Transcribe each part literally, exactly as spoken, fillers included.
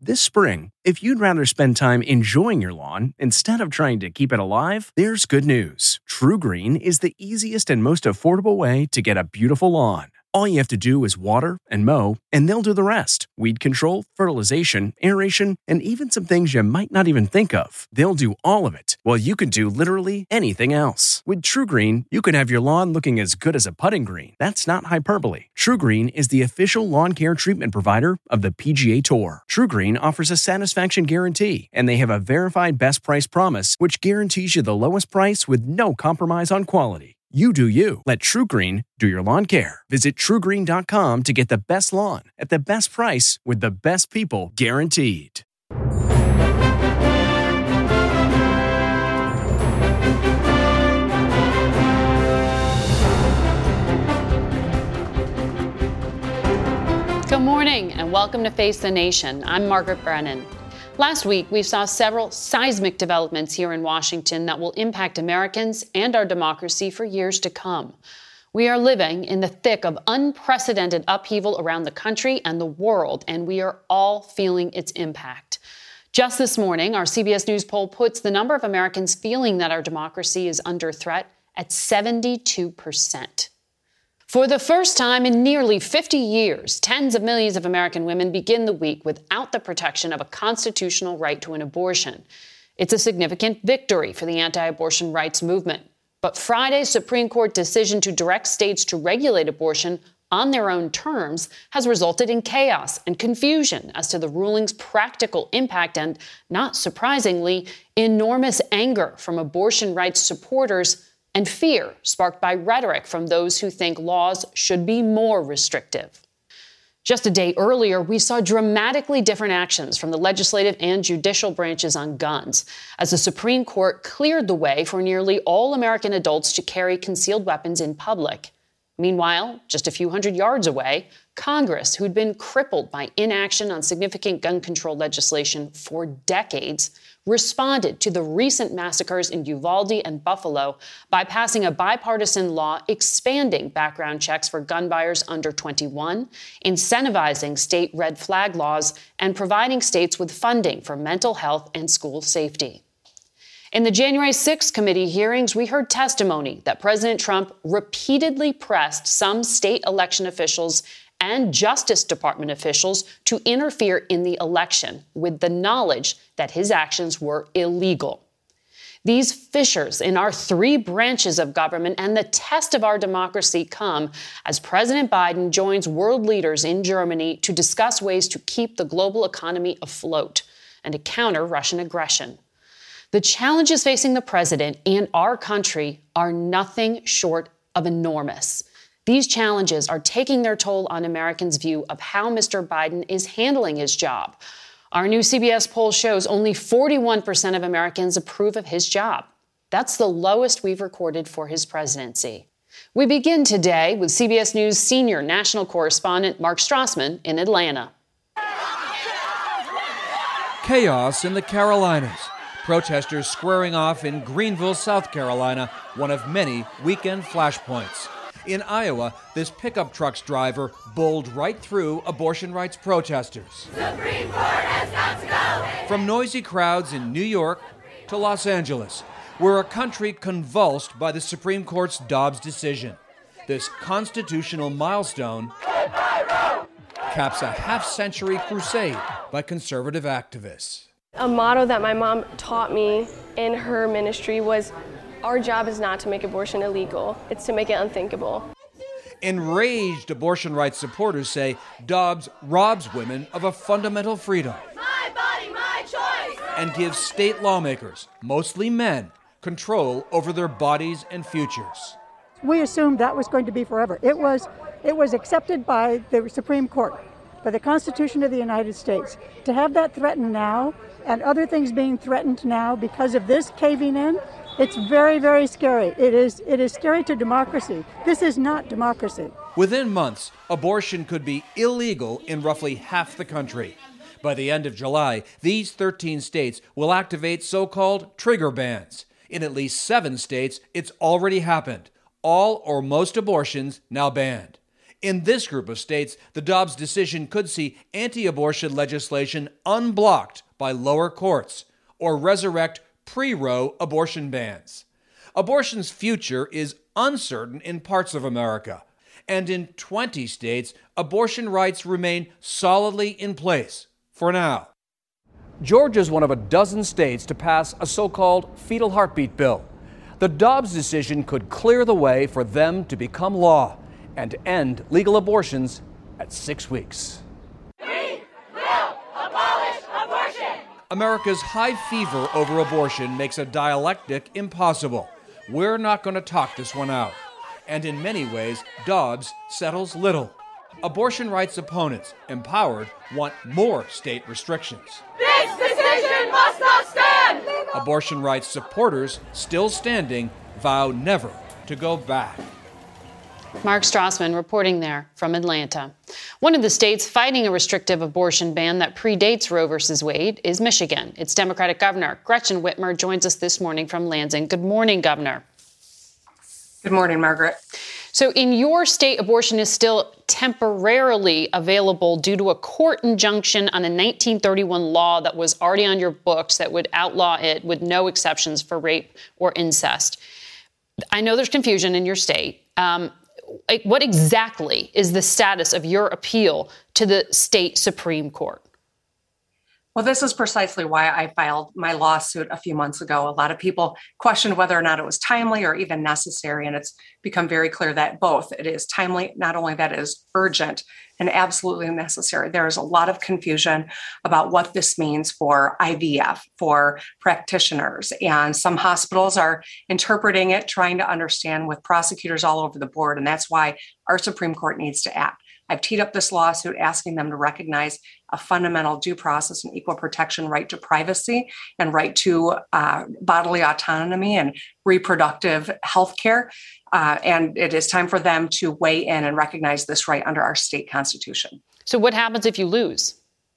This spring, if you'd rather spend time enjoying your lawn instead of trying to keep it alive, there's good news. TruGreen is the easiest and most affordable way to get a beautiful lawn. All you have to do is water and mow, and they'll do the rest. Weed control, fertilization, aeration, and even some things you might not even think of. They'll do all of it, while you can do literally anything else. With TruGreen, you can have your lawn looking as good as a putting green. That's not hyperbole. TruGreen is the official lawn care treatment provider of the P G A Tour. TruGreen offers a satisfaction guarantee, and they have a verified best price promise, which guarantees you the lowest price with no compromise on quality. You do you. Let TruGreen do your lawn care. Visit True Green dot com to get the best lawn at the best price with the best people guaranteed. Good morning and welcome to Face the Nation. I'm Margaret Brennan. Last week, we saw several seismic developments here in Washington that will impact Americans and our democracy for years to come. We are living in the thick of unprecedented upheaval around the country and the world, and we are all feeling its impact. Just this morning, our C B S News poll puts the number of Americans feeling that our democracy is under threat at seventy-two percent. For the first time in nearly fifty years, tens of millions of American women begin the week without the protection of a constitutional right to an abortion. It's a significant victory for the anti-abortion rights movement. But Friday's Supreme Court decision to direct states to regulate abortion on their own terms has resulted in chaos and confusion as to the ruling's practical impact and, not surprisingly, enormous anger from abortion rights supporters and fear sparked by rhetoric from those who think laws should be more restrictive. Just a day earlier, we saw dramatically different actions from the legislative and judicial branches on guns, as the Supreme Court cleared the way for nearly all American adults to carry concealed weapons in public. Meanwhile, just a few hundred yards away, Congress, who'd been crippled by inaction on significant gun control legislation for decades, responded to the recent massacres in Uvalde and Buffalo by passing a bipartisan law expanding background checks for gun buyers under twenty-one, incentivizing state red flag laws, and providing states with funding for mental health and school safety. In the January sixth committee hearings, we heard testimony that President Trump repeatedly pressed some state election officials and Justice Department officials to interfere in the election with the knowledge that his actions were illegal. These fissures in our three branches of government and the test of our democracy come as President Biden joins world leaders in Germany to discuss ways to keep the global economy afloat and to counter Russian aggression. The challenges facing the president and our country are nothing short of enormous. These challenges are taking their toll on Americans' view of how Mister Biden is handling his job. Our new C B S poll shows only forty-one percent of Americans approve of his job. That's the lowest we've recorded for his presidency. We begin today with C B S News senior national correspondent Mark Strassman in Atlanta. Chaos in the Carolinas. Protesters squaring off in Greenville, South Carolina, one of many weekend flashpoints. In Iowa, this pickup truck's driver bowled right through abortion rights protesters. Supreme Court has got to go. From noisy crowds in New York to Los Angeles, we're a country convulsed by the Supreme Court's Dobbs decision. This constitutional milestone caps a half-century crusade by conservative activists. A motto that my mom taught me in her ministry was, our job is not to make abortion illegal, it's to make it unthinkable. Enraged abortion rights supporters say Dobbs robs women of a fundamental freedom. My body, my choice. And gives state lawmakers, mostly men, control over their bodies and futures. We assumed that was going to be forever. It was, it was accepted by the Supreme Court, by the Constitution of the United States. To have that threatened now, and other things being threatened now because of this caving in, it's very, very scary. It is, it is scary to democracy. This is not democracy. Within months, abortion could be illegal in roughly half the country. By the end of July, these thirteen states will activate so-called trigger bans. In at least seven states, it's already happened. All or most abortions now banned. In this group of states, the Dobbs decision could see anti-abortion legislation unblocked by lower courts or resurrect pre-Roe abortion bans. Abortion's future is uncertain in parts of America, and in twenty states, abortion rights remain solidly in place for now. Georgia is one of a dozen states to pass a so-called fetal heartbeat bill. The Dobbs decision could clear the way for them to become law and end legal abortions at six weeks. We will abolish abortion. America's high fever over abortion makes a dialectic impossible. We're not going to talk this one out. And in many ways, Dobbs settles little. Abortion rights opponents, empowered, want more state restrictions. This decision must not stand. Abortion rights supporters, still standing, vow never to go back. Mark Strassman reporting there from Atlanta. One of the states fighting a restrictive abortion ban that predates Roe versus Wade is Michigan. Its Democratic Governor, Gretchen Whitmer, joins us this morning from Lansing. Good morning, Governor. Good morning, Margaret. So in your state, abortion is still temporarily available due to a court injunction on a nineteen thirty-one law that was already on your books that would outlaw it with no exceptions for rape or incest. I know there's confusion in your state. Um, What exactly is the status of your appeal to the state Supreme Court? Well, this is precisely why I filed my lawsuit a few months ago. A lot of people questioned whether or not it was timely or even necessary, and it's become very clear that both. It is timely, not only that it is urgent and absolutely necessary. There is a lot of confusion about what this means for I V F, for practitioners, and some hospitals are interpreting it, trying to understand with prosecutors all over the board, and that's why our Supreme Court needs to act. I've teed up this lawsuit asking them to recognize a fundamental due process and equal protection right to privacy and right to uh, bodily autonomy and reproductive health care. Uh, and it is time for them to weigh in and recognize this right under our state constitution. So what happens if you lose?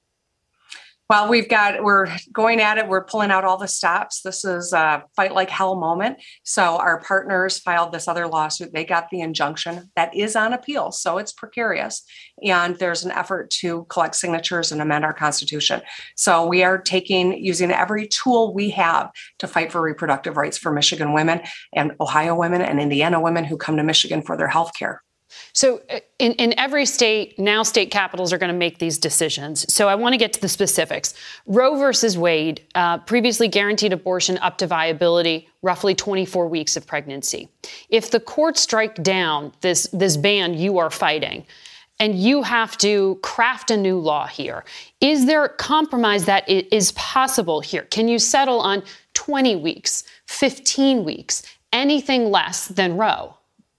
Well, we've got, we're going at it. We're pulling out all the stops. This is a fight like hell moment. So our partners filed this other lawsuit. They got the injunction that is on appeal. So it's precarious. And there's an effort to collect signatures and amend our Constitution. So we are taking, using every tool we have to fight for reproductive rights for Michigan women and Ohio women and Indiana women who come to Michigan for their health care. So in, in every state, now state capitals are going to make these decisions. So I want to get to the specifics. Roe versus Wade uh, previously guaranteed abortion up to viability, roughly twenty-four weeks of pregnancy. If the courts strike down this, this ban you are fighting, and you have to craft a new law here, is there a compromise that is possible here? Can you settle on twenty weeks, fifteen weeks, anything less than Roe?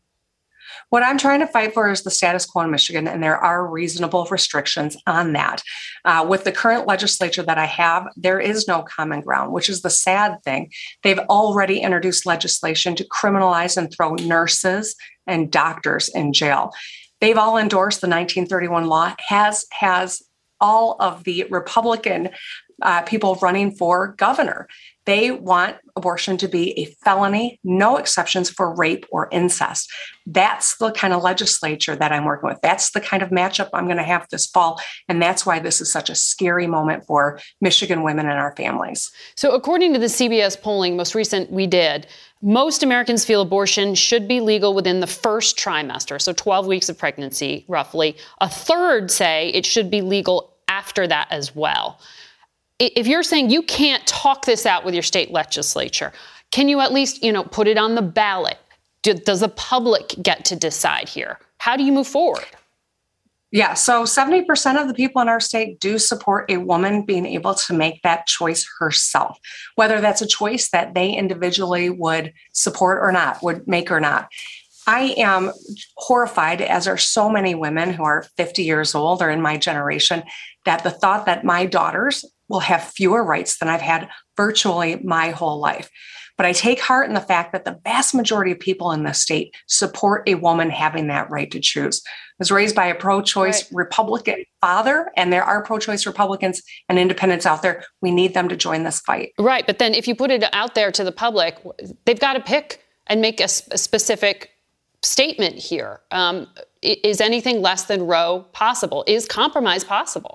What I'm trying to fight for is the status quo in Michigan, and there are reasonable restrictions on that. Uh, with the current legislature that I have, there is no common ground, which is the sad thing. They've already introduced legislation to criminalize and throw nurses and doctors in jail. They've all endorsed the nineteen thirty-one law, has, has all of the Republican uh, people running for governor. They want abortion to be a felony, no exceptions for rape or incest. That's the kind of legislature that I'm working with. That's the kind of matchup I'm going to have this fall. And that's why this is such a scary moment for Michigan women and our families. So according to the C B S polling, most recent we did, most Americans feel abortion should be legal within the first trimester, so twelve weeks of pregnancy, roughly. A third say it should be legal after that as well. If you're saying you can't talk this out with your state legislature, can you at least, you know, put it on the ballot? Do, does the public get to decide here? How do you move forward? Yeah, so seventy percent of the people in our state do support a woman being able to make that choice herself, whether that's a choice that they individually would support or not, would make or not. I am horrified, as are so many women who are fifty years old or in my generation, that the thought that my daughters will have fewer rights than I've had virtually my whole life. But I take heart in the fact that the vast majority of people in the state support a woman having that right to choose. I was raised by a pro-choice right. Republican father, and there are pro-choice Republicans and independents out there. We need them to join this fight. Right, but then if you put it out there to the public, they've got to pick and make a, a specific statement here. Um, is anything less than Roe possible? Is compromise possible?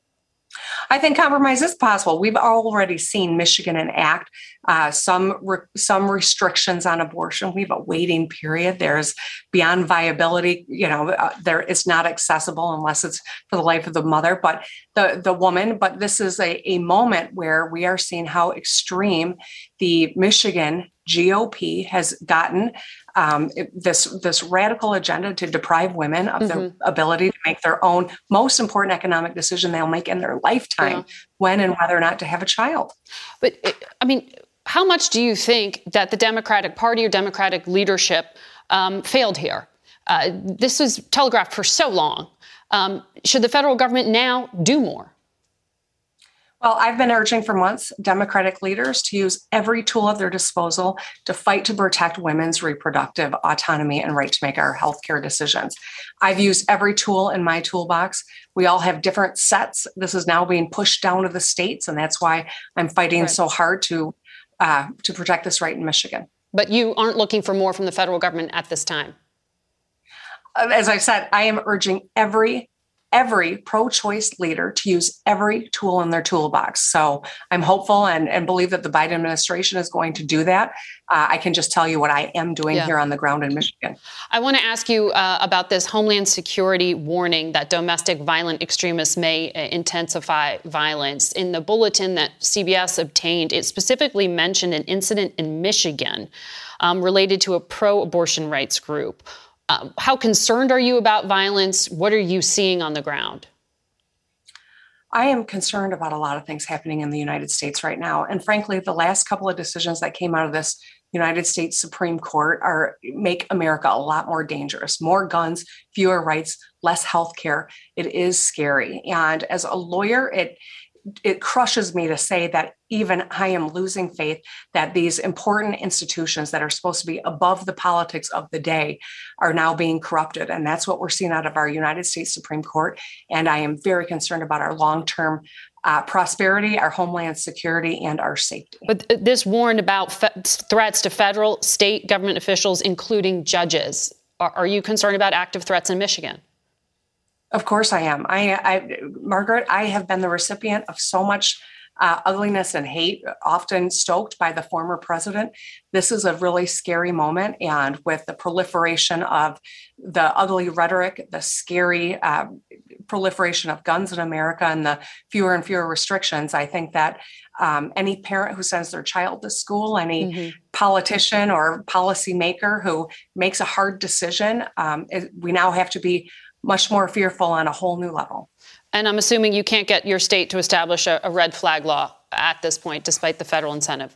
I think compromise is possible. We've already seen Michigan enact uh, some re- some restrictions on abortion. We have a waiting period. There's beyond viability. You know, uh, there it's not accessible unless it's for the life of the mother, but the the woman. But this is a, a moment where we are seeing how extreme the Michigan G O P has gotten. Um, this this radical agenda to deprive women of mm-hmm. the ability to make their own most important economic decision they'll make in their lifetime, yeah. when and whether or not to have a child. But I mean, how much do you think that the Democratic Party or Democratic leadership um, failed here? Uh, this was telegraphed for so long. Um, should the federal government now do more? Well, I've been urging for months Democratic leaders to use every tool at their disposal to fight to protect women's reproductive autonomy and right to make our healthcare decisions. I've used every tool in my toolbox. We all have different sets. This is now being pushed down to the states, and that's why I'm fighting right. so hard to uh, to protect this right in Michigan. But you aren't looking for more from the federal government at this time? As I said, I am urging every every pro-choice leader to use every tool in their toolbox. So I'm hopeful and, and believe that the Biden administration is going to do that. Uh, I can just tell you what I am doing yeah. here on the ground in Michigan. I want to ask you uh, about this Homeland Security warning that domestic violent extremists may uh, intensify violence. In the bulletin that C B S obtained, it specifically mentioned an incident in Michigan um, related to a pro-abortion rights group. Uh, how concerned are you about violence? What are you seeing on the ground? I am concerned about a lot of things happening in the United States right now. And frankly, the last couple of decisions that came out of this United States Supreme Court are make America a lot more dangerous. More guns, fewer rights, less health care. It is scary. And as a lawyer, it it crushes me to say that even I am losing faith that these important institutions that are supposed to be above the politics of the day are now being corrupted. And that's what we're seeing out of our United States Supreme Court. And I am very concerned about our long-term uh, prosperity, our homeland security, and our safety. But this warned about fe- threats to federal, state government officials, including judges. Are, are you concerned about active threats in Michigan? Of course I am. I, I, Margaret, I have been the recipient of so much uh, ugliness and hate, often stoked by the former president. This is a really scary moment. And with the proliferation of the ugly rhetoric, the scary uh, proliferation of guns in America, and the fewer and fewer restrictions, I think that um, any parent who sends their child to school, any mm-hmm. politician or policymaker who makes a hard decision, um, it, we now have to be much more fearful on a whole new level. And I'm assuming you can't get your state to establish a, a red flag law at this point, despite the federal incentive.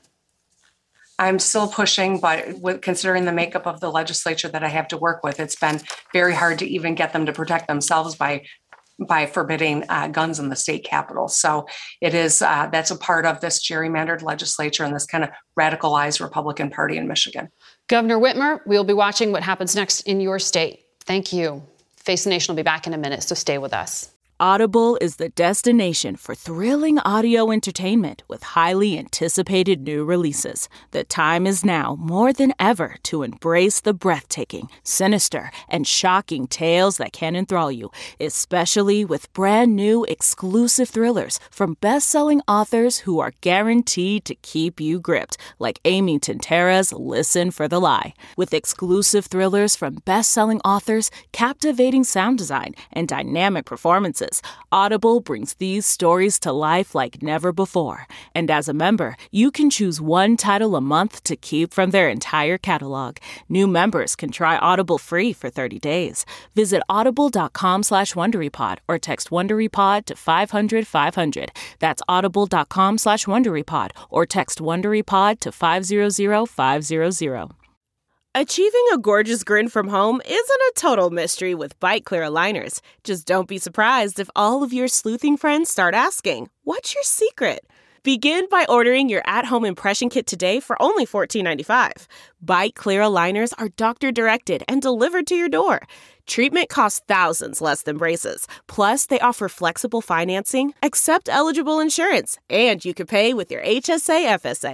I'm still pushing, but with, considering the makeup of the legislature that I have to work with, it's been very hard to even get them to protect themselves by by forbidding uh, guns in the state capitol. So it is uh, that's a part of this gerrymandered legislature and this kind of radicalized Republican Party in Michigan. Governor Whitmer, we'll be watching what happens next in your state. Thank you. Face the Nation will be back in a minute, so stay with us. Audible is the destination for thrilling audio entertainment with highly anticipated new releases. The time is now more than ever to embrace the breathtaking, sinister, and shocking tales that can enthrall you, especially with brand new exclusive thrillers from best-selling authors who are guaranteed to keep you gripped, like Amy Tintera's Listen for the Lie. With exclusive thrillers from best-selling authors, captivating sound design, and dynamic performances, Audible brings these stories to life like never before. And as a member, you can choose one title a month to keep from their entire catalog. New members can try Audible free for thirty days. Visit audible.com slash WonderyPod or text WonderyPod to five hundred five hundred. That's audible.com slash WonderyPod or text WonderyPod to five hundred five hundred. Achieving a gorgeous grin from home isn't a total mystery with Byte Clear aligners. Just don't be surprised if all of your sleuthing friends start asking, "What's your secret?" Begin by ordering your at-home impression kit today for only fourteen ninety-five. Byte Clear aligners are doctor-directed and delivered to your door. Treatment costs thousands less than braces. Plus, they offer flexible financing, accept eligible insurance, and you can pay with your H S A F S A.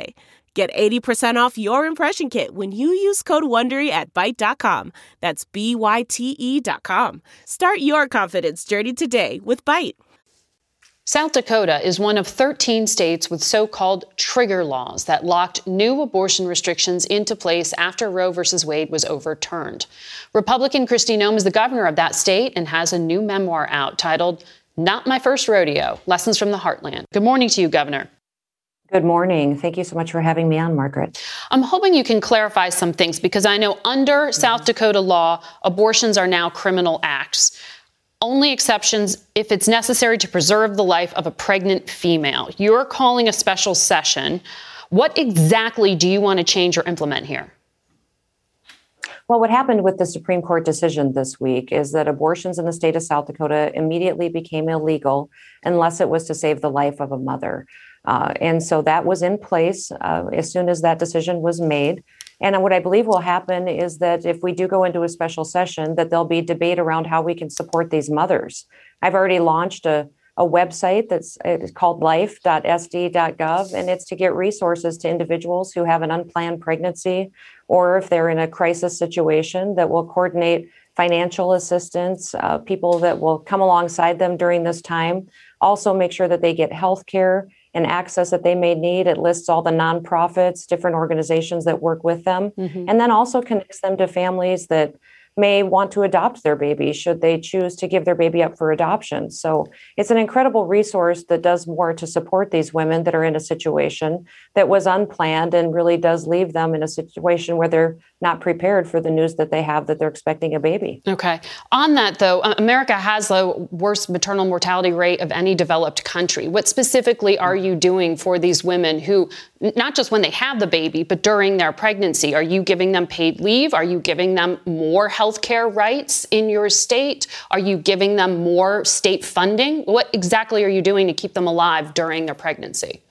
Get eighty percent off your impression kit when you use code WONDERY at Byte dot com. That's B Y T E dot com. Start your confidence journey today with Byte. South Dakota is one of thirteen states with so-called trigger laws that locked new abortion restrictions into place after Roe v. Wade was overturned. Republican Kristi Noem is the governor of that state and has a new memoir out titled Not My First Rodeo, Lessons from the Heartland. Good morning to you, Governor. Good morning. Thank you so much for having me on, Margaret. I'm hoping you can clarify some things because I know under mm-hmm. South Dakota law, abortions are now criminal acts. Only exceptions if it's necessary to preserve the life of a pregnant female. You're calling a special session. What exactly do you want to change or implement here? Well, what happened with the Supreme Court decision this week is that abortions in the state of South Dakota immediately became illegal unless it was to save the life of a mother. Uh, and so that was in place uh, as soon as that decision was made. And what I believe will happen is that if we do go into a special session, that there'll be debate around how we can support these mothers. I've already launched a, a website that's it's called life dot s d dot gov, and it's to get resources to individuals who have an unplanned pregnancy or if they're in a crisis situation that will coordinate financial assistance, uh, people that will come alongside them during this time. Also make sure that they get health care and access that they may need. It lists all the nonprofits, different organizations that work with them, mm-hmm. and then also connects them to families that may want to adopt their baby should they choose to give their baby up for adoption. So it's an incredible resource that does more to support these women that are in a situation that was unplanned and really does leave them in a situation where they're not prepared for the news that they have that they're expecting a baby. Okay. On that, though, America has the worst maternal mortality rate of any developed country. What specifically are you doing for these women who, not just when they have the baby, but during their pregnancy? Are you giving them paid leave? Are you giving them more health care rights in your state? Are you giving them more state funding? What exactly are you doing to keep them alive during their pregnancy?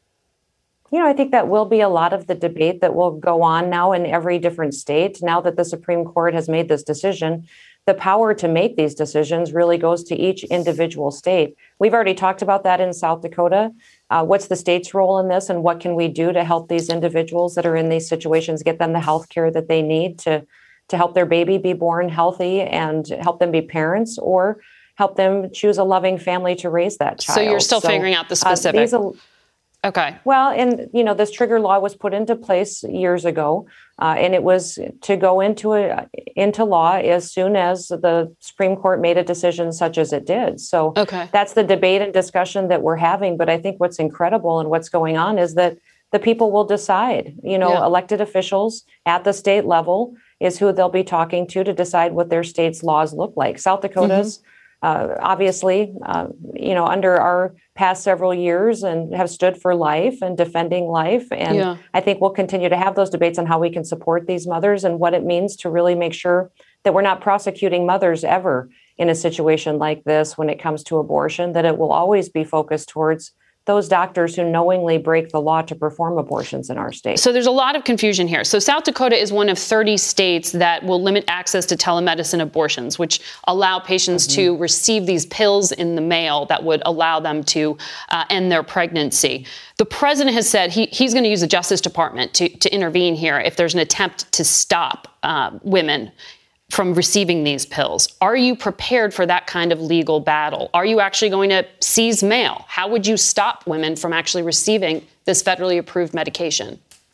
You know, I think that will be a lot of the debate that will go on now in every different state. Now that the Supreme Court has made this decision, the power to make these decisions really goes to each individual state. We've already talked about that in South Dakota. Uh, what's the state's role in this, and what can we do to help these individuals that are in these situations, get them the health care that they need to, to help their baby be born healthy and help them be parents, or help them choose a loving family to raise that child. So you're still so, figuring out the specifics. Uh, Okay. Well, and, you know, this trigger law was put into place years ago, uh, and it was to go into a, into law as soon as the Supreme Court made a decision such as it did. So okay. That's the debate and discussion that we're having. But I think what's incredible and what's going on is that the people will decide, you know, yeah. elected officials at the state level is who they'll be talking to to decide what their state's laws look like. South Dakota's. Mm-hmm. Uh, obviously, uh, you know, under our past several years and have stood for life and defending life. And yeah. I think we'll continue to have those debates on how we can support these mothers and what it means to really make sure that we're not prosecuting mothers ever in a situation like this when it comes to abortion, that it will always be focused towards those doctors who knowingly break the law to perform abortions in our state. So there's a lot of confusion here. So South Dakota is one of thirty states that will limit access to telemedicine abortions, which allow patients mm-hmm. to receive these pills in the mail that would allow them to uh, end their pregnancy. The president has said he, he's going to use the Justice Department to, to intervene here if there's an attempt to stop uh, women from receiving these pills. Are you prepared for that kind of legal battle? Are you actually going to seize mail? How would you stop women from actually receiving this federally approved medication?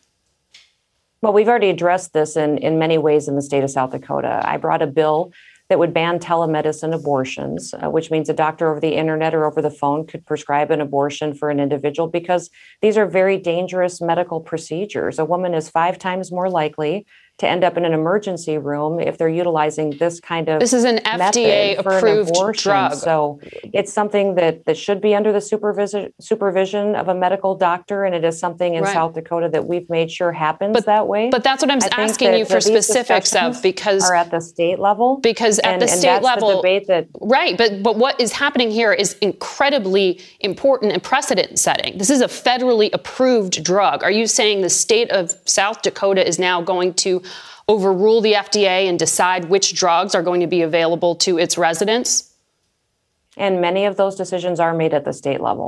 Well, we've already addressed this in, in many ways in the state of South Dakota. I brought a bill that would ban telemedicine abortions, uh, which means a doctor over the internet or over the phone could prescribe an abortion for an individual because these are very dangerous medical procedures. A woman is five times more likely to end up in an emergency room if they're utilizing this kind of This is an F D A-approved drug. So it's something that, that should be under the supervision supervision of a medical doctor, and it is something in right. South Dakota that we've made sure happens but, that way. But that's what I'm I asking that, you for specifics of, because are at the state level. Because at and, the state and that's level, the debate that right. But but what is happening here is incredibly important and precedent setting. This is a federally approved drug. Are you saying the state of South Dakota is now going to overrule the F D A and decide which drugs are going to be available to its residents? And many of those decisions are made at the state level.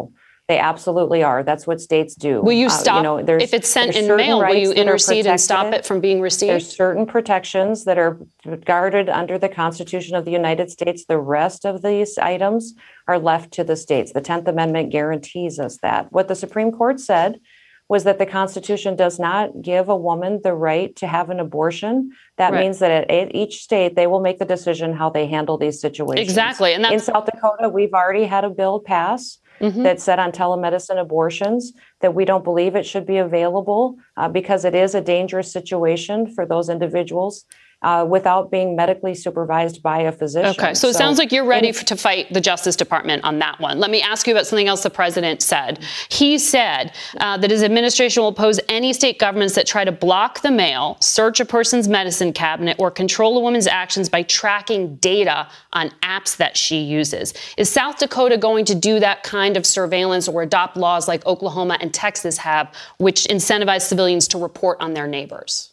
They absolutely are. That's what states do. Will you stop? Uh, you know, if it's sent in mail, will you intercede and stop it from being received? There's certain protections that are guarded under the Constitution of the United States. The rest of these items are left to the states. The tenth Amendment guarantees us that. What the Supreme Court said was that the Constitution does not give a woman the right to have an abortion. That right. means that at each state, they will make the decision how they handle these situations. Exactly. And that's- in South Dakota, we've already had a bill pass mm-hmm. that said on telemedicine abortions that we don't believe it should be available uh, because it is a dangerous situation for those individuals. Uh, without being medically supervised by a physician. Okay, so, so it sounds like you're ready for, to fight the Justice Department on that one. Let me ask you about something else the president said. He said uh, that his administration will oppose any state governments that try to block the mail, search a person's medicine cabinet, or control a woman's actions by tracking data on apps that she uses. Is South Dakota going to do that kind of surveillance or adopt laws like Oklahoma and Texas have, which incentivize civilians to report on their neighbors?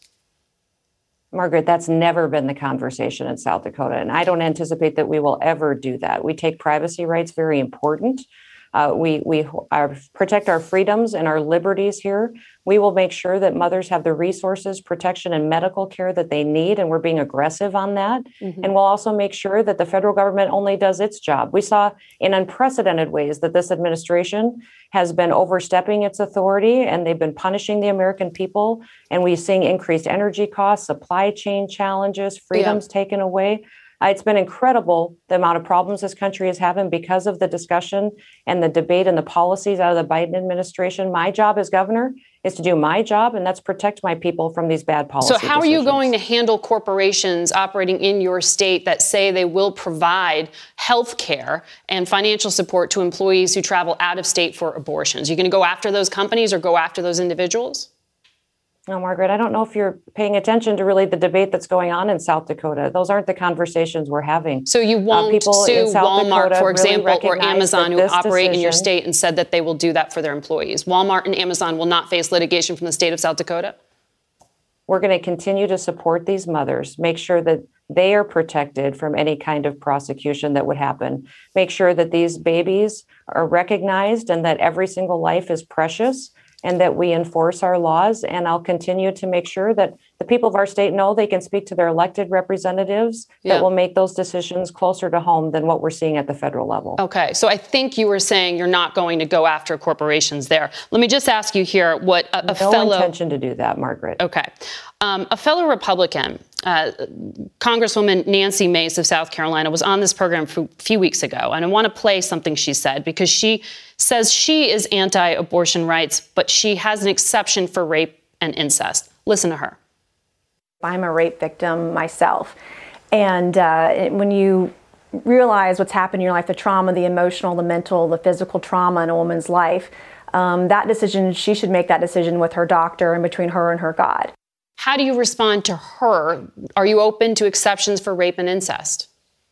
Margaret, that's never been the conversation in South Dakota, and I don't anticipate that we will ever do that. We take privacy rights very important. Uh, we we are, protect our freedoms and our liberties here. We will make sure that mothers have the resources, protection, and medical care that they need, and we're being aggressive on that. Mm-hmm. And we'll also make sure that the federal government only does its job. We saw in unprecedented ways that this administration has been overstepping its authority, and they've been punishing the American people. And we're seeing increased energy costs, supply chain challenges, freedoms yeah. taken away. Uh, it's been incredible the amount of problems this country is having because of the discussion and the debate and the policies out of the Biden administration. My job as governor is to do my job, and that's protect my people from these bad policies. So how decisions. are you going to handle corporations operating in your state that say they will provide health care and financial support to employees who travel out of state for abortions? Are you going to go after those companies or go after those individuals? No, Margaret, I don't know if you're paying attention to really the debate that's going on in South Dakota. Those aren't the conversations we're having. So you won't uh, sue Walmart, Dakota for example, really or Amazon who operate decision, in your state and said that they will do that for their employees. Walmart and Amazon will not face litigation from the state of South Dakota? We're going to continue to support these mothers, make sure that they are protected from any kind of prosecution that would happen, make sure that these babies are recognized and that every single life is precious, and that we enforce our laws. And I'll continue to make sure that the people of our state know they can speak to their elected representatives yeah. that will make those decisions closer to home than what we're seeing at the federal level. Okay, so I think you were saying you're not going to go after corporations there. Let me just ask you here what a, a no fellow... No intention to do that, Margaret. Okay. Um, a fellow Republican, uh, Congresswoman Nancy Mace of South Carolina, was on this program a few weeks ago, and I want to play something she said because she says she is anti-abortion rights, but she has an exception for rape and incest. Listen to her. I'm a rape victim myself, and uh, when you realize what's happened in your life, the trauma, the emotional, the mental, the physical trauma in a woman's life, um, that decision, she should make that decision with her doctor and between her and her God. How do you respond to her? Are you open to exceptions for rape and incest?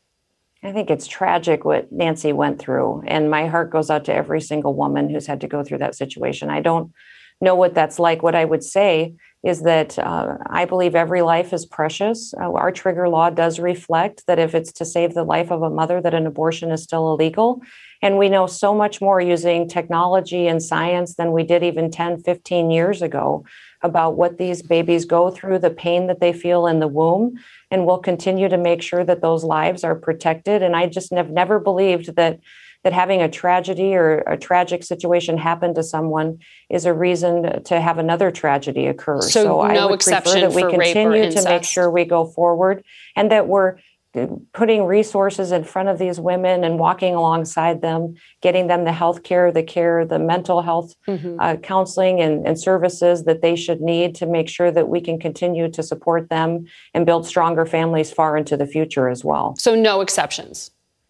I think it's tragic what Nancy went through, and my heart goes out to every single woman who's had to go through that situation. I don't know what that's like. What I would say is that uh, I believe every life is precious. Uh, our trigger law does reflect that if it's to save the life of a mother, that an abortion is still illegal. And we know so much more using technology and science than we did even ten, fifteen years ago about what these babies go through, the pain that they feel in the womb. And we'll continue to make sure that those lives are protected. And I just have never believed that that having a tragedy or a tragic situation happen to someone is a reason to have another tragedy occur. So, so I no would exception prefer that we for rape or continue incest. To make sure we go forward and that we're putting resources in front of these women and walking alongside them, getting them the health care, the care, the mental health mm-hmm. uh, counseling and, and services that they should need to make sure that we can continue to support them and build stronger families far into the future as well. So no exceptions.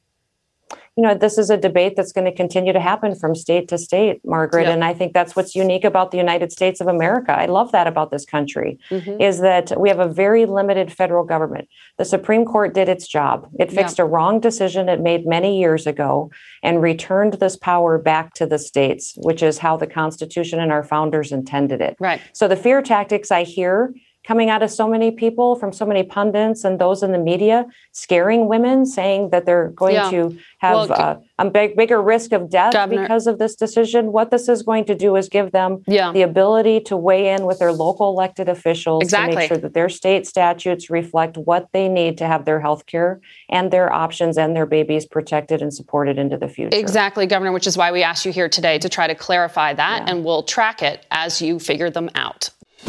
You know, this is a debate that's going to continue to happen from state to state, Margaret. Yep. And I think that's what's unique about the United States of America. I love that about this country, mm-hmm. is that we have a very limited federal government. The Supreme Court did its job. It fixed yeah. a wrong decision it made many years ago and returned this power back to the states, which is how the Constitution and our founders intended it. Right. So the fear tactics I hear coming out of so many people, from so many pundits and those in the media, scaring women, saying that they're going Yeah. to have Well, uh, a big, bigger risk of death Governor- because of this decision. What this is going to do is give them Yeah. the ability to weigh in with their local elected officials to Exactly. make sure that their state statutes reflect what they need to have their health care and their options and their babies protected and supported into the future. Exactly, Governor, which is why we asked you here today to try to clarify that, Yeah. and we'll track it as you figure them out.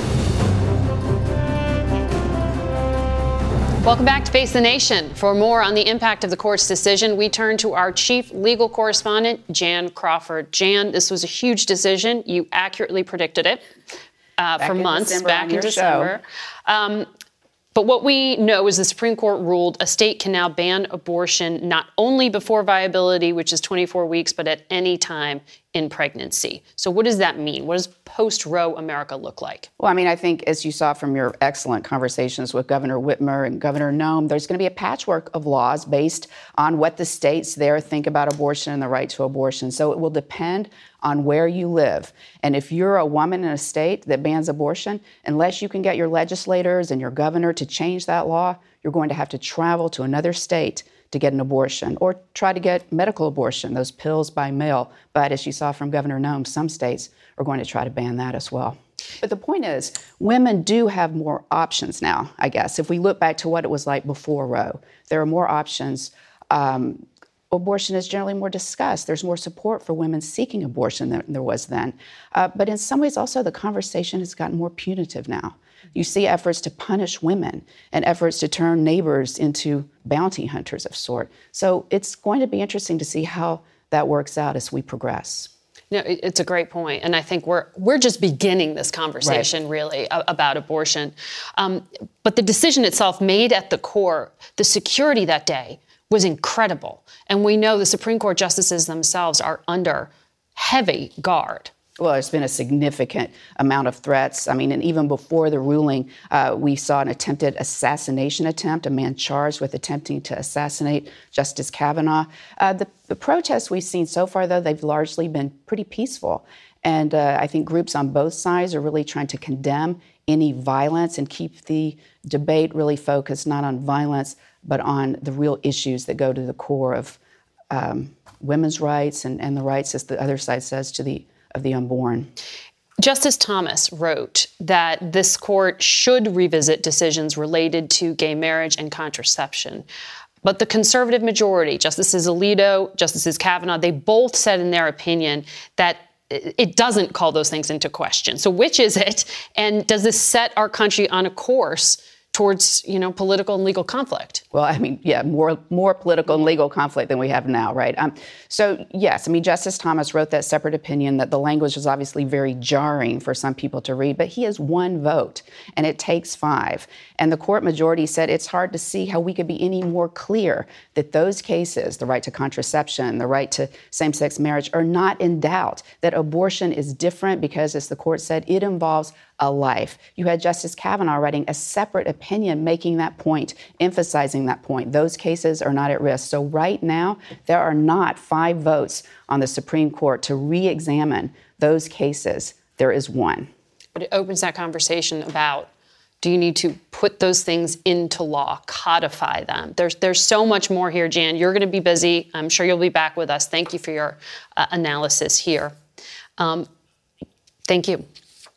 Welcome back to Face the Nation. For more on the impact of the court's decision, we turn to our chief legal correspondent, Jan Crawford. Jan, this was a huge decision. You accurately predicted it uh, for in months December back on in your December. Um, but what we know is the Supreme Court ruled a state can now ban abortion not only before viability, which is twenty-four weeks, but at any time in pregnancy. So what does that mean? What does post-Roe America look like? Well, I mean, I think as you saw from your excellent conversations with Governor Whitmer and Governor Noem, there's going to be a patchwork of laws based on what the states there think about abortion and the right to abortion. So it will depend on where you live. And if you're a woman in a state that bans abortion, unless you can get your legislators and your governor to change that law, you're going to have to travel to another state to get an abortion or try to get medical abortion, those pills by mail. But as you saw from Governor Noem, some states are going to try to ban that as well. But the point is, women do have more options now, I guess. If we look back to what it was like before Roe, there are more options. Um, abortion is generally more discussed. There's more support for women seeking abortion than there was then. Uh, but in some ways, also, the conversation has gotten more punitive now. You see efforts to punish women and efforts to turn neighbors into bounty hunters of sort. So it's going to be interesting to see how that works out as we progress. No, it- it's a great point, and I think we're we're just beginning this conversation, Right. really, a- about abortion. Um, but the decision itself, made at the core, the security that day was incredible, and we know the Supreme Court justices themselves are under heavy guard. Well, there's been a significant amount of threats. I mean, and even before the ruling, uh, we saw an attempted assassination attempt, a man charged with attempting to assassinate Justice Kavanaugh. Uh, the, the protests we've seen so far, though, they've largely been pretty peaceful. And uh, I think groups on both sides are really trying to condemn any violence and keep the debate really focused not on violence, but on the real issues that go to the core of um, women's rights and, and the rights, as the other side says, to the of the unborn. Justice Thomas wrote that this court should revisit decisions related to gay marriage and contraception. But the conservative majority, Justices Alito, Justices Kavanaugh, they both said in their opinion that it doesn't call those things into question. So which is it? And does this set our country on a course towards, you know, political and legal conflict? Well, I mean, yeah, more more political and legal conflict than we have now, right? Um, so, yes, I mean, Justice Thomas wrote that separate opinion that the language was obviously very jarring for some people to read, but he has one vote, and it takes five. And the court majority said it's hard to see how we could be any more clear that those cases, the right to contraception, the right to same-sex marriage, are not in doubt, that abortion is different because, as the court said, it involves a life. You had Justice Kavanaugh writing a separate opinion making that point, emphasizing that point. Those cases are not at risk. So right now, there are not five votes on the Supreme Court to re-examine those cases. There is one. But it opens that conversation about, do you need to put those things into law, codify them? There's there's so much more here, Jan. You're going to be busy. I'm sure you'll be back with us. Thank you for your uh, analysis here. Um, thank you.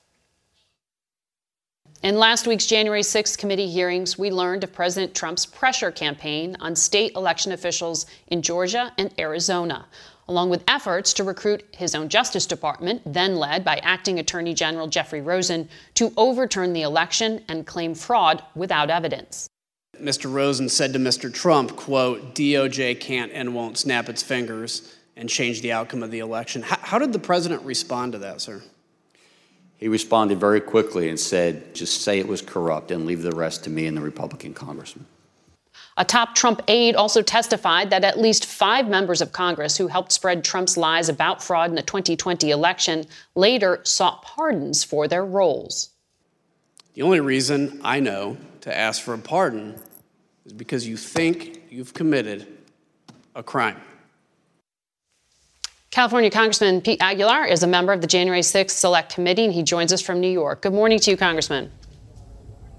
In last week's January sixth committee hearings, we learned of President Trump's pressure campaign on state election officials in Georgia and Arizona, along with efforts to recruit his own Justice Department, then led by Acting Attorney General Jeffrey Rosen, to overturn the election and claim fraud without evidence. Mister Rosen said to Mister Trump, quote, D O J can't and won't snap its fingers and change the outcome of the election. How, how did the president respond to that, sir? He responded very quickly and said, just say it was corrupt and leave the rest to me and the Republican congressman. A top Trump aide also testified that at least five members of Congress who helped spread Trump's lies about fraud in the twenty twenty election later sought pardons for their roles. The only reason I know to ask for a pardon is because you think you've committed a crime. California Congressman Pete Aguilar is a member of the January sixth Select Committee, and he joins us from New York. Good morning to you, Congressman.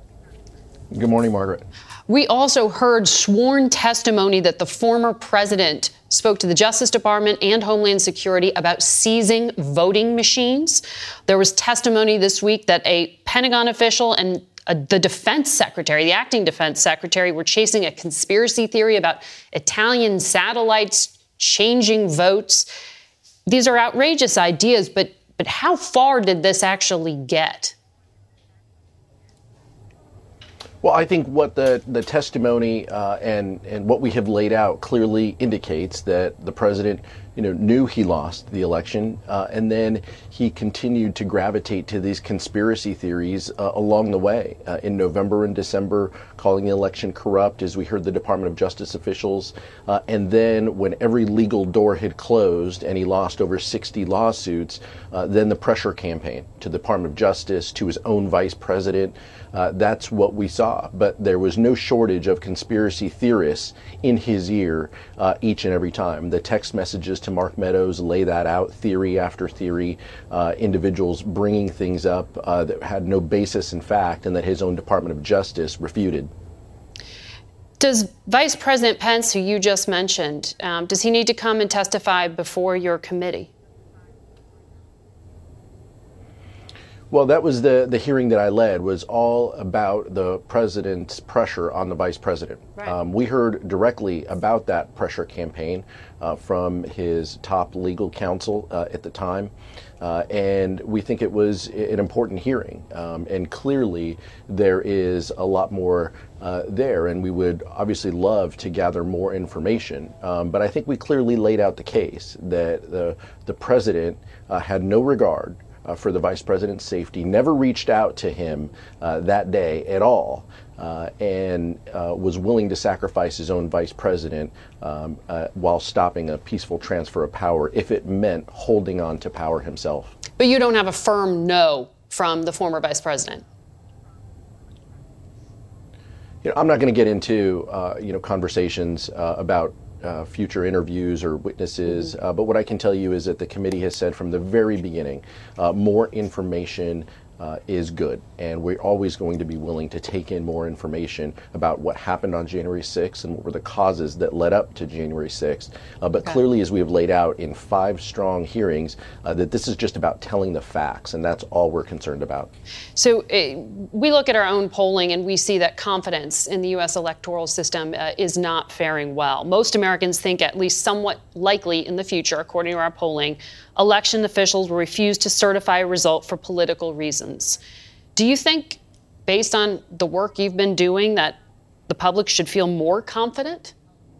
Good morning, Margaret. We also heard sworn testimony that the former president spoke to the Justice Department and Homeland Security about seizing voting machines. There was testimony this week that a Pentagon official and uh, the defense secretary, the acting defense secretary, were chasing a conspiracy theory about Italian satellites changing votes. These are outrageous ideas, but but how far did this actually get? Well, I think what the, the testimony uh, and and what we have laid out clearly indicates that the president, you know, knew he lost the election, uh, and then he continued to gravitate to these conspiracy theories uh, along the way. Uh, in November and December, calling the election corrupt, as we heard the Department of Justice officials, uh, and then when every legal door had closed and he lost over sixty lawsuits, uh, then the pressure campaign to the Department of Justice, to his own vice president. Uh, that's what we saw. But there was no shortage of conspiracy theorists in his ear uh, each and every time. The text messages to Mark Meadows lay that out, theory after theory, uh, individuals bringing things up uh, that had no basis in fact and that his own Department of Justice refuted. Does Vice President Pence, who you just mentioned, um, does he need to come and testify before your committee? Well, that was the, the hearing that I led, was all about the president's pressure on the vice president. Right. Um, we heard directly about that pressure campaign uh, from his top legal counsel uh, at the time, uh, and we think it was an important hearing. Um, and clearly there is a lot more uh, there, and we would obviously love to gather more information. Um, but I think we clearly laid out the case that the, the president uh, had no regard Uh, for the vice president's safety, never reached out to him uh, that day at all, uh, and uh, was willing to sacrifice his own vice president um, uh, while stopping a peaceful transfer of power if it meant holding on to power himself. But you don't have a firm no from the former vice president. You know, I'm not going to get into uh, you know conversations uh, about Uh, future interviews or witnesses, uh, but what I can tell you is that the committee has said from the very beginning, uh, more information uh, is good, and we're always going to be willing to take in more information about what happened on January sixth and what were the causes that led up to January sixth. Uh, but okay. Clearly, as we have laid out in five strong hearings, uh, that this is just about telling the facts, and that's all we're concerned about. So uh, we look at our own polling and we see that confidence in the U S electoral system uh, is not faring well. Most Americans think, at least somewhat likely in the future, according to our polling, election officials will refuse to certify a result for political reasons. Do you think, based on the work you've been doing, that the public should feel more confident?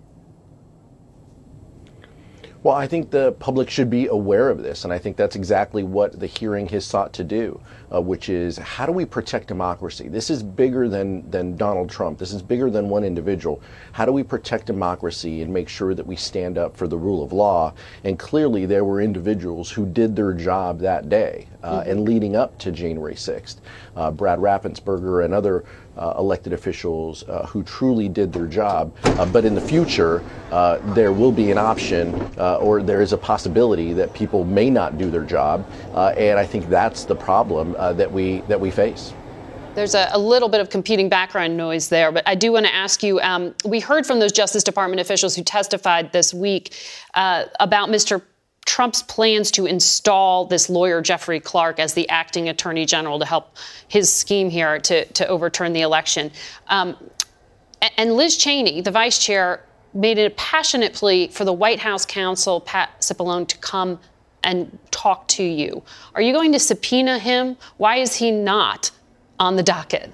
Well, I think the public should be aware of this, and I think that's exactly what the hearing has sought to do, uh, which is, how do we protect democracy? This is bigger than, than Donald Trump. This is bigger than one individual. How do we protect democracy and make sure that we stand up for the rule of law? And clearly there were individuals who did their job that day uh, mm-hmm. and leading up to January sixth. Uh, Brad Raffensperger and other Uh, elected officials uh, who truly did their job. Uh, but in the future, uh, there will be an option uh, or there is a possibility that people may not do their job. Uh, and I think that's the problem uh, that we that we face. There's a, a little bit of competing background noise there, but I do want to ask you, um, we heard from those Justice Department officials who testified this week uh, about Mister Trump's plans to install this lawyer, Jeffrey Clark, as the acting attorney general to help his scheme here to, to overturn the election. Um, and Liz Cheney, the vice chair, made it a passionate plea for the White House counsel, Pat Cipollone, to come and talk to you. Are you going to subpoena him? Why is he not on the docket?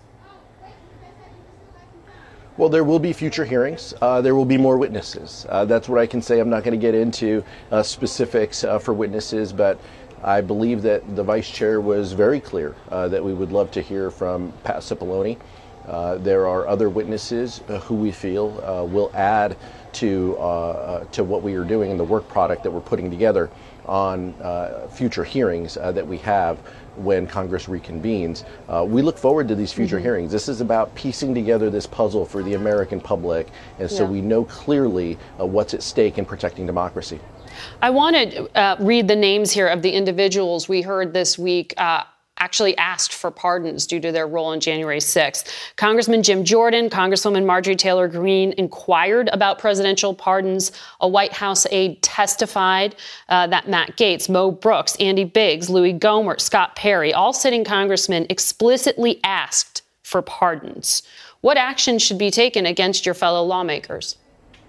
Well, there will be future hearings. Uh, there will be more witnesses. Uh, that's what I can say. I'm not going to get into uh, specifics uh, for witnesses, but I believe that the vice chair was very clear uh, that we would love to hear from Pat Cipollone. Uh, there are other witnesses uh, who we feel uh, will add to uh, uh, to what we are doing and the work product that we're putting together on uh, future hearings uh, that we have when Congress reconvenes. Uh, we look forward to these future mm-hmm. hearings. This is about piecing together this puzzle for the American public, and so yeah. we know clearly uh, what's at stake in protecting democracy. I want to uh, read the names here of the individuals we heard this week uh, actually asked for pardons due to their role on January sixth. Congressman Jim Jordan, Congresswoman Marjorie Taylor Greene inquired about presidential pardons. A White House aide testified uh, that Matt Gaetz, Mo Brooks, Andy Biggs, Louis Gohmert, Scott Perry, all sitting congressmen explicitly asked for pardons. What action should be taken against your fellow lawmakers?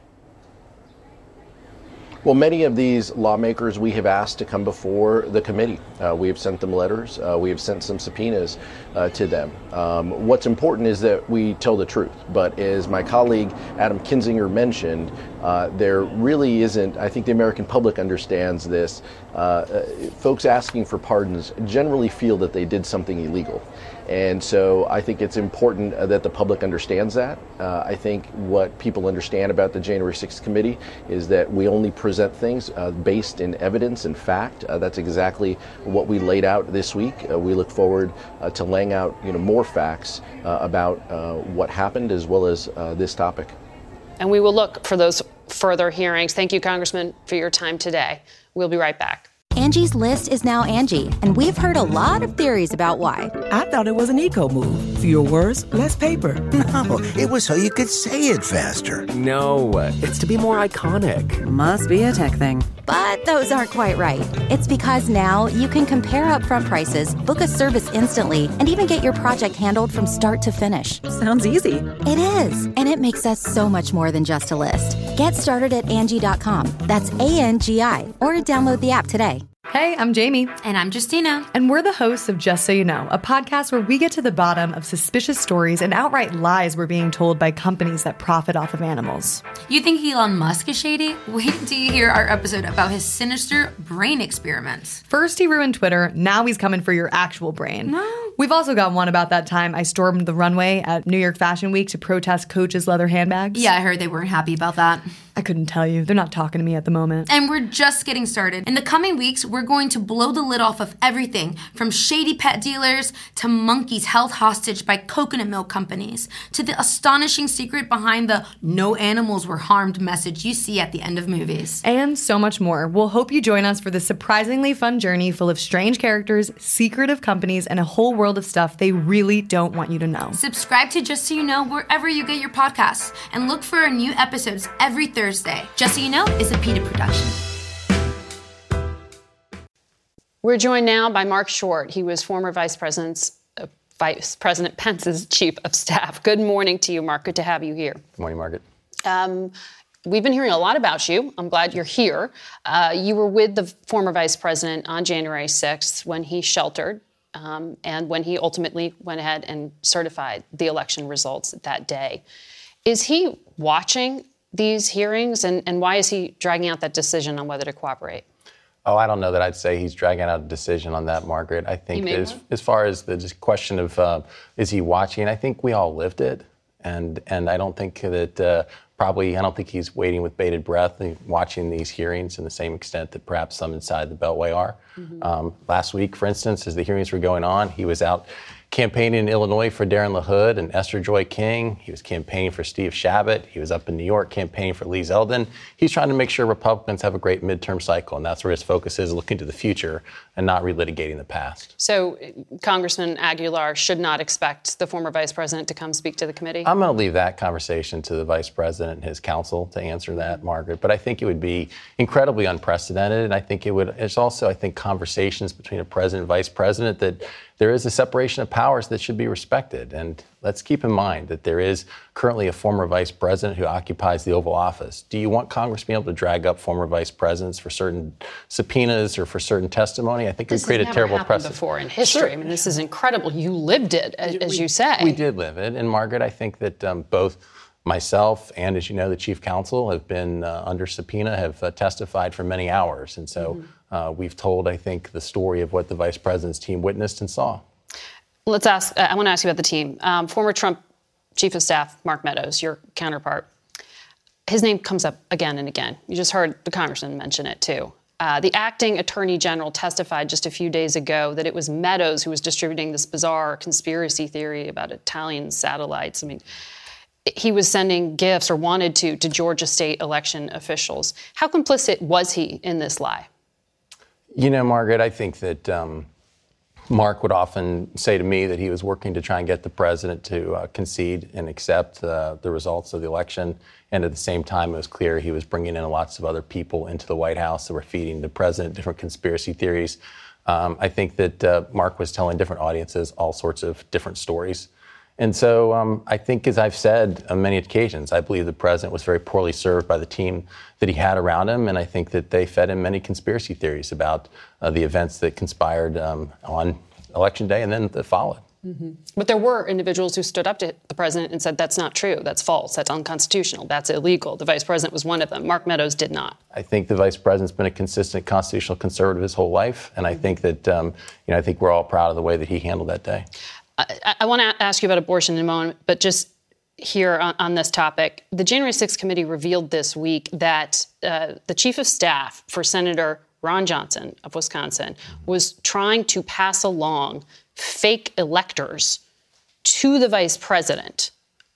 Well, many of these lawmakers we have asked to come before the committee. Uh, we have sent them letters. Uh, we have sent some subpoenas uh, to them. Um, what's important is that we tell the truth. But as my colleague Adam Kinzinger mentioned, uh, there really isn't, I think the American public understands this. Uh, uh, folks asking for pardons generally feel that they did something illegal. And so I think it's important uh, that the public understands that. Uh, I think what people understand about the January sixth committee is that we only present things uh, based in evidence and fact. Uh, that's exactly what we laid out this week. Uh, we look forward uh, to laying out, you know, more facts uh, about uh, what happened as well as uh, this topic. And we will look for those further hearings. Thank you, Congressman, for your time today. We'll be right back. Angie's List is now Angie, and we've heard a lot of theories about why. I thought it was an eco move. Fewer words, less paper. No, it was so you could say it faster. No, it's to be more iconic. Must be a tech thing. But those aren't quite right. It's because now you can compare upfront prices, book a service instantly, and even get your project handled from start to finish. Sounds easy. It is, and it makes us so much more than just a list. Get started at Angie dot com. That's A N G I, or download the app today. Hey, I'm Jamie. And I'm Justina. And we're the hosts of Just So You Know, a podcast where we get to the bottom of suspicious stories and outright lies we're being told by companies that profit off of animals. You think Elon Musk is shady? Wait till you hear our episode about his sinister brain experiments. First he ruined Twitter, now he's coming for your actual brain. No. We've also got one about that time I stormed the runway at New York Fashion Week to protest Coach's leather handbags. Yeah, I heard they weren't happy about that. I couldn't tell you. They're not talking to me at the moment. And we're just getting started. In the coming weeks, we're going to blow the lid off of everything from shady pet dealers to monkeys held hostage by coconut milk companies to the astonishing secret behind the no animals were harmed message you see at the end of movies. And so much more. We'll hope you join us for this surprisingly fun journey full of strange characters, secretive companies, and a whole world of stuff they really don't want you to know. Subscribe to Just So You Know wherever you get your podcasts and look for our new episodes every Thursday. Just So You Know is a PETA production. We're joined now by Mark Short. He was former Vice President's, uh, Vice President Pence's Chief of Staff. Good morning to you, Mark. Good to have you here. Good morning, Margaret. Um, we've been hearing a lot about you. I'm glad you're here. Uh, you were with the former Vice President on January sixth when he sheltered um, and when he ultimately went ahead and certified the election results that day. Is he watching these hearings, and, and why is he dragging out that decision on whether to cooperate? Oh, I don't know that I'd say he's dragging out a decision on that, Margaret. I think as, as far as the just question of uh, is he watching, I think we all lived it. And and I don't think that uh, probably, I don't think he's waiting with bated breath and watching these hearings in the same extent that perhaps some inside the Beltway are. Mm-hmm. Um, last week, for instance, as the hearings were going on, he was out campaigning in Illinois for Darren LaHood and Esther Joy King. He was campaigning for Steve Chabot. He was up in New York campaigning for Lee Zeldin. He's trying to make sure Republicans have a great midterm cycle, and that's where his focus is, looking to the future and not relitigating the past. So Congressman Aguilar should not expect the former vice president to come speak to the committee? I'm going to leave that conversation to the vice president and his counsel to answer that, Margaret. But I think it would be incredibly unprecedented, and I think it would, there's also, I think, conversations between a president and vice president that there is a separation of powers that should be respected. And let's keep in mind that there is currently a former vice president who occupies the Oval Office. Do you want Congress being able to drag up former vice presidents for certain subpoenas or for certain testimony? I think it would create a terrible precedent. This has never happened before in history. Sure. I mean, this is incredible. You lived it, as, we, as you say. We did live it. And Margaret, I think that um, both myself and, as you know, the chief counsel have been uh, under subpoena, have uh, testified for many hours. And so mm-hmm. uh, we've told, I think, the story of what the vice president's team witnessed and saw. Let's ask, uh, I want to ask you about the team. Um, former Trump Chief of Staff, Mark Meadows, your counterpart. His name comes up again and again. You just heard the congressman mention it, too. Uh, the acting attorney general testified just a few days ago that it was Meadows who was distributing this bizarre conspiracy theory about Italian satellites. I mean, he was sending gifts, or wanted to, to Georgia state election officials. How complicit was he in this lie? You know, Margaret, I think that um, Mark would often say to me that he was working to try and get the president to uh, concede and accept uh, the results of the election. And at the same time, it was clear he was bringing in lots of other people into the White House that were feeding the president different conspiracy theories. Um, I think that uh, Mark was telling different audiences all sorts of different stories. And so um, I think, as I've said on many occasions, I believe the president was very poorly served by the team that he had around him. And I think that they fed him many conspiracy theories about uh, the events that conspired um, on Election Day and then that followed. Mm-hmm. But there were individuals who stood up to the president and said, that's not true, that's false, that's unconstitutional, that's illegal. The vice president was one of them. Mark Meadows did not. I think the vice president's been a consistent constitutional conservative his whole life. And I think that, um, you know, I think we're all proud of the way that he handled that day. I, I want to ask you about abortion in a moment, but just here on, on this topic, the January sixth committee revealed this week that uh, the chief of staff for Senator Ron Johnson of Wisconsin was trying to pass along fake electors to the vice president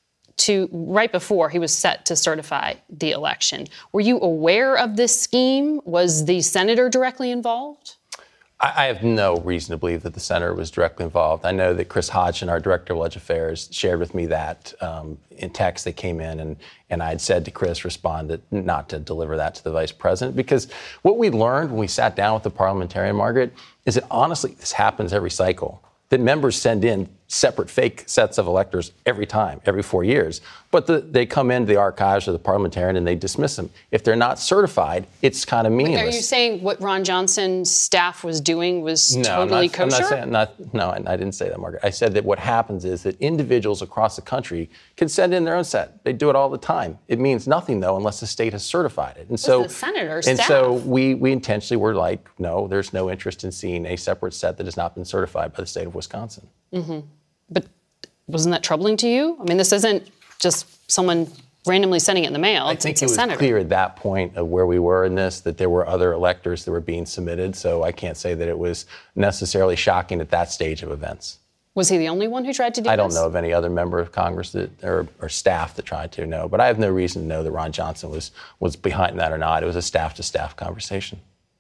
to right before he was set to certify the election. Were you aware of this scheme? Was the senator directly involved? I have no reason to believe that the senator was directly involved. I know that Chris Hodgson, our director of Legislative Affairs, shared with me that um, in text that came in, and, and I had said to Chris, respond that not to deliver that to the vice president, because what we learned when we sat down with the parliamentarian, Margaret, is that honestly, this happens every cycle, that members send in separate fake sets of electors every time, every four years. But the, they come into the archives of the parliamentarian and they dismiss them. If they're not certified, it's kind of meaningless. Are you saying what Ron Johnson's staff was doing was no, totally not, kosher? I'm not saying, not, no, I didn't say that, Margaret. I said that what happens is that individuals across the country can send in their own set. They do it all the time. It means nothing, though, unless the state has certified it. And so, the senator's and staff? so we, we intentionally were like, no, there's no interest in seeing a separate set that has not been certified by the state of Wisconsin. Mm-hmm. But wasn't that troubling to you? I mean, this isn't just someone randomly sending it in the mail. I it's, think it's it a was senator. clear at that point of where we were in this that there were other electors that were being submitted. So I can't say that it was necessarily shocking at that stage of events. Was he the only one who tried to do I don't this? know of any other member of Congress that, or, or staff that tried to, no. But I have no reason to know that Ron Johnson was, was behind that or not. It was a staff-to-staff conversation.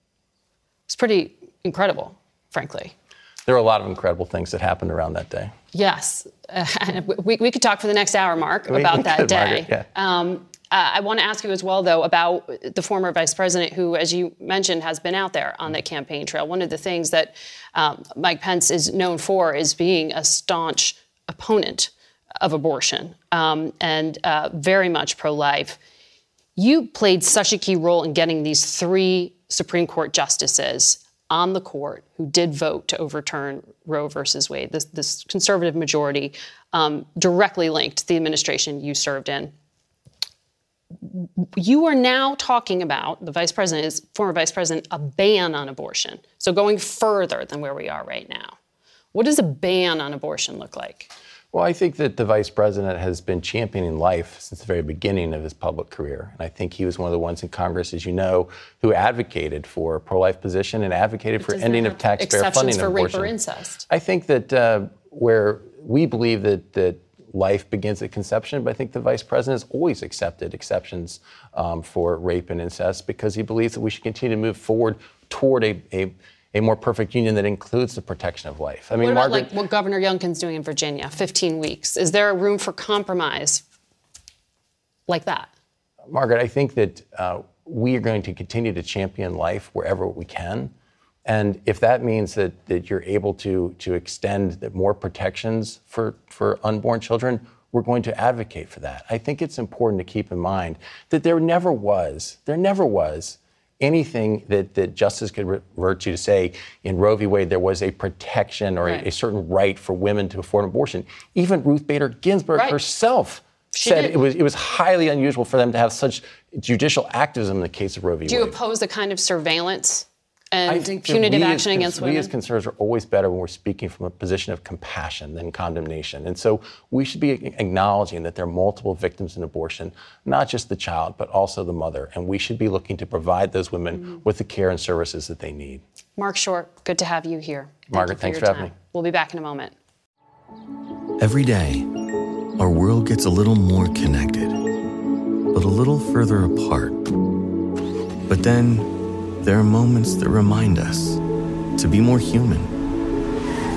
It's pretty incredible, frankly. There were a lot of incredible things that happened around that day. Yes. Uh, we, we could talk for the next hour, Mark, We- about we that could, day. Margaret, yeah. Um, uh, I want to ask you as well, though, about the former vice president who, as you mentioned, has been out there on the campaign trail. One of the things that um, Mike Pence is known for is being a staunch opponent of abortion um, and uh, very much pro-life. You played such a key role in getting these three Supreme Court justices on the court who did vote to overturn Roe versus Wade, this, this conservative majority um, directly linked to the administration you served in. You are now talking about, the vice president is, former vice president, a ban on abortion. So going further than where we are right now. What does a ban on abortion look like? Well, I think that the vice president has been championing life since the very beginning of his public career. And I think he was one of the ones in Congress, as you know, who advocated for a pro-life position and advocated for ending of taxpayer funding of abortion. Exceptions for rape or incest. I think that uh, where we believe that, that life begins at conception, but I think the vice president has always accepted exceptions um, for rape and incest because he believes that we should continue to move forward toward a, a a more perfect union that includes the protection of life. I mean, what about Margaret, like what Governor Youngkin's doing in Virginia, fifteen weeks? Is there a room for compromise like that? Margaret, I think that uh, we are going to continue to champion life wherever we can. And if that means that, that you're able to, to extend more protections for, for unborn children, we're going to advocate for that. I think it's important to keep in mind that there never was, there never was anything that, that justice could revert to to say in Roe v. Wade there was a protection or right. a, a certain right for women to afford abortion. Even Ruth Bader Ginsburg right. herself She said did. it was it was highly unusual for them to have such judicial activism in the case of Roe v. Do you Wade. oppose the kind of surveillance and I think that punitive we action as, against we women? as conservatives are always better when we're speaking from a position of compassion than condemnation. And so we should be acknowledging that there are multiple victims in abortion, not just the child, but also the mother. And we should be looking to provide those women mm-hmm. with the care and services that they need. Mark Short, good to have you here. Thank Margaret, you for thanks your for time. having me. We'll be back in a moment. Every day, our world gets a little more connected, but a little further apart. But then, there are moments that remind us to be more human.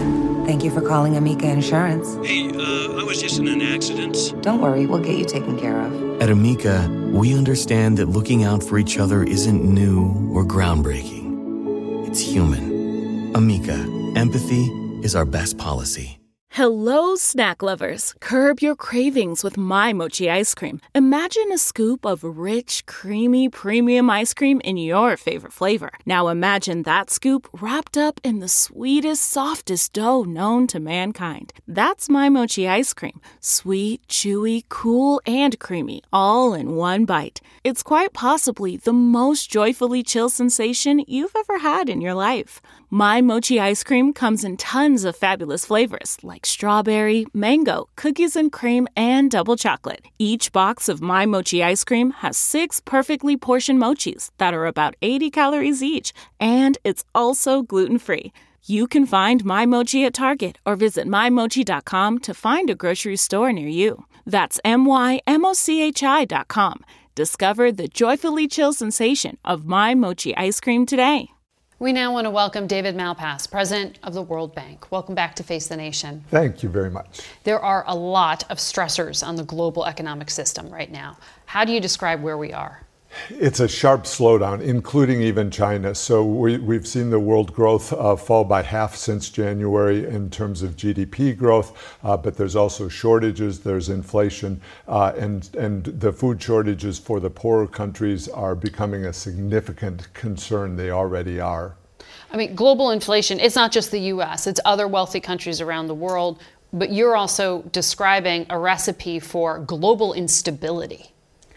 Thank you for calling Amica Insurance. Hey, uh, I was just in an accident. Don't worry, we'll get you taken care of. At Amica, we understand that looking out for each other isn't new or groundbreaking. It's human. Amica, empathy is our best policy. Hello, snack lovers. Curb your cravings with My Mochi ice cream. Imagine a scoop of rich, creamy, premium ice cream in your favorite flavor. Now imagine that scoop wrapped up in the sweetest, softest dough known to mankind. That's My Mochi ice cream. Sweet, chewy, cool, and creamy, all in one bite. It's quite possibly the most joyfully chill sensation you've ever had in your life. My Mochi ice cream comes in tons of fabulous flavors like strawberry, mango, cookies and cream, and double chocolate. Each box of My Mochi ice cream has six perfectly portioned mochis that are about eighty calories each, and it's also gluten-free. You can find My Mochi at Target or visit my mochi dot com to find a grocery store near you. That's M Y M O C H I dot com. Discover the joyfully chill sensation of My Mochi ice cream today. We now want to welcome David Malpass, president of the World Bank. Welcome back to Face the Nation. Thank you very much. There are a lot of stressors on the global economic system right now. How do you describe where we are? It's a sharp slowdown, including even China. So we, we've seen the world growth uh, fall by half since January in terms of G D P growth, uh, but there's also shortages, there's inflation, uh, and, and the food shortages for the poorer countries are becoming a significant concern. They already are. I mean, global inflation, it's not just the U S, it's other wealthy countries around the world, but you're also describing a recipe for global instability.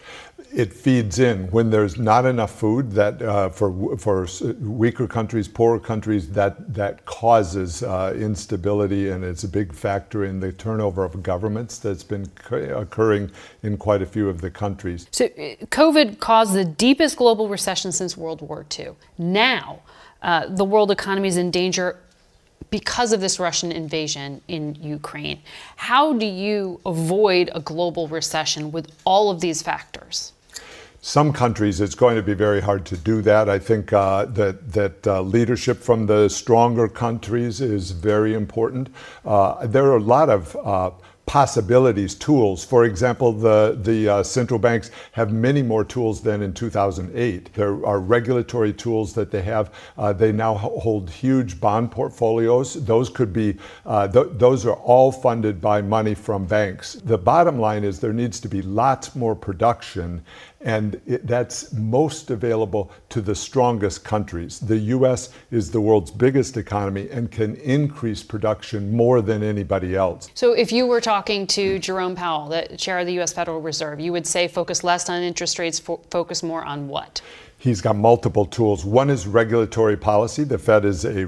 It feeds in when there's not enough food that uh, for for weaker countries, poorer countries, that that causes uh, instability, and it's a big factor in the turnover of governments that's been occurring in quite a few of the countries. So COVID caused the deepest global recession since World War Two. Now uh, the world economy is in danger because of this Russian invasion in Ukraine. How do you avoid a global recession with all of these factors? Some countries, it's going to be very hard to do that. I think uh, that that uh, leadership from the stronger countries is very important. Uh, there are a lot of uh, possibilities, tools. For example, the, the uh, central banks have many more tools than in two thousand eight. There are regulatory tools that they have. Uh, they now hold huge bond portfolios. Those could be, uh, th- those are all funded by money from banks. The bottom line is there needs to be lots more production, and it, that's most available to the strongest countries. The U S is the world's biggest economy and can increase production more than anybody else. So if you were talking to Jerome Powell, the chair of the U S Federal Reserve, you would say focus less on interest rates, fo- focus more on what? He's got multiple tools. One is regulatory policy. The Fed is a,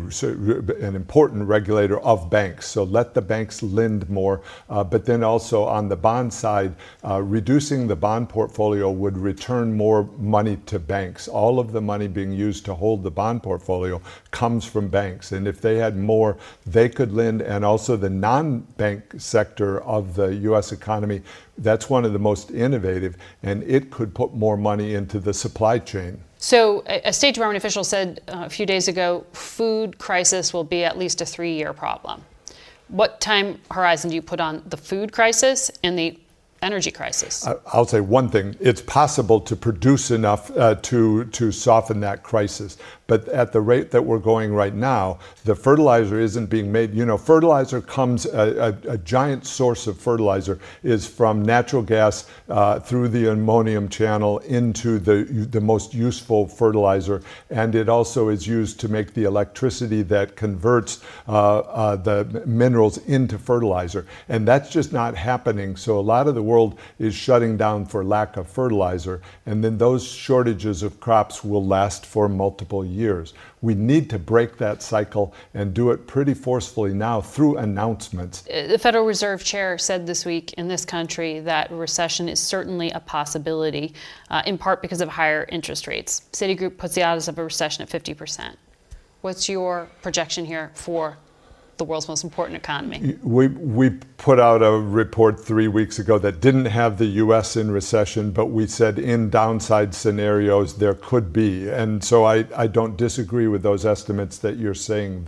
an important regulator of banks, so let the banks lend more. Uh, but then also on the bond side, uh, reducing the bond portfolio would return more money to banks. All of the money being used to hold the bond portfolio comes from banks. And if they had more, they could lend. And also the non-bank sector of the U S economy, that's one of the most innovative, and it could put more money into the supply chain. So a State Department official said uh, a few days ago, food crisis will be at least a three-year problem. What time horizon do you put on the food crisis and the energy crisis? I'll say one thing. It's possible to produce enough uh, to, to soften that crisis. But at the rate that we're going right now, the fertilizer isn't being made. You know, fertilizer comes, a, a, a giant source of fertilizer is from natural gas uh, through the ammonium channel into the, the most useful fertilizer. And it also is used to make the electricity that converts uh, uh, the minerals into fertilizer. And that's just not happening. So a lot of the world is shutting down for lack of fertilizer. And then those shortages of crops will last for multiple years. Years. We need to break that cycle and do it pretty forcefully now through announcements. The Federal Reserve Chair said this week in this country that recession is certainly a possibility, uh, in part because of higher interest rates. Citigroup puts the odds of a recession at fifty percent. What's your projection here for the world's most important economy? We we put out a report three weeks ago that didn't have the U S in recession, but we said in downside scenarios there could be. And so I, I don't disagree with those estimates that you're saying there.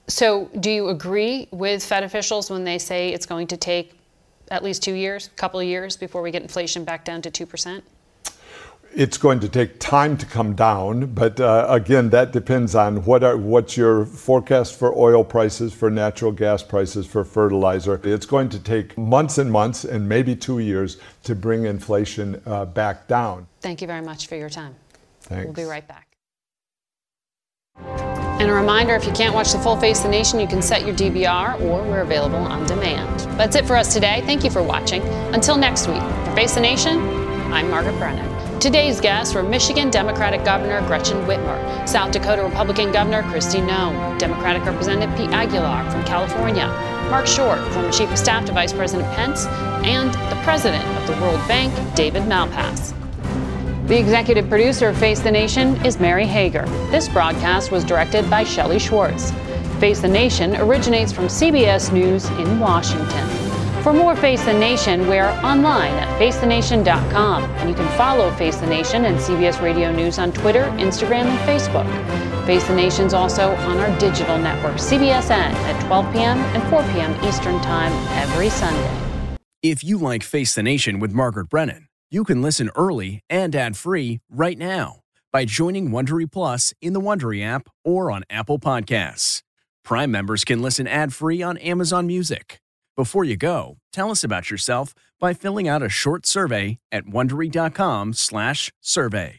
So do you agree with Fed officials when they say it's going to take at least two years, a couple of years before we get inflation back down to two percent? It's going to take time to come down, but uh, again, that depends on what are, what's your forecast for oil prices, for natural gas prices, for fertilizer. It's going to take months and months and maybe two years to bring inflation uh, back down. Thank you very much for your time. Thanks. We'll be right back. And a reminder, if you can't watch the full Face the Nation, you can set your D V R or we're available on demand. That's it for us today. Thank you for watching. Until next week, for Face the Nation, I'm Margaret Brennan. Today's guests were Michigan Democratic Governor Gretchen Whitmer, South Dakota Republican Governor Kristi Noem, Democratic Representative Pete Aguilar from California, Mark Short, former Chief of Staff to Vice President Pence, and the President of the World Bank, David Malpass. The executive producer of Face the Nation is Mary Hager. This broadcast was directed by Shelley Schwartz. Face the Nation originates from C B S News in Washington. For more Face the Nation, we're online at face the nation dot com, and you can follow Face the Nation and C B S Radio News on Twitter, Instagram, and Facebook. Face the Nation's also on our digital network, C B S N, at twelve p.m. and four p.m. Eastern Time every Sunday. If you like Face the Nation with Margaret Brennan, you can listen early and ad-free right now by joining Wondery Plus in the Wondery app or on Apple Podcasts. Prime members can listen ad-free on Amazon Music. Before you go, tell us about yourself by filling out a short survey at wondery dot com slash survey.